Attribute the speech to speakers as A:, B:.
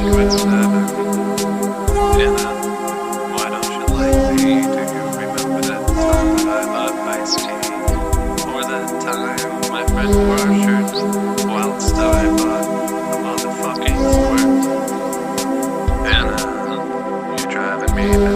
A: with seven. Anna, why don't you like me? Do you remember that time that I bought iced tea? Or that time my friend wore our shirts whilst I bought a motherfucking squirt? Anna, you're driving me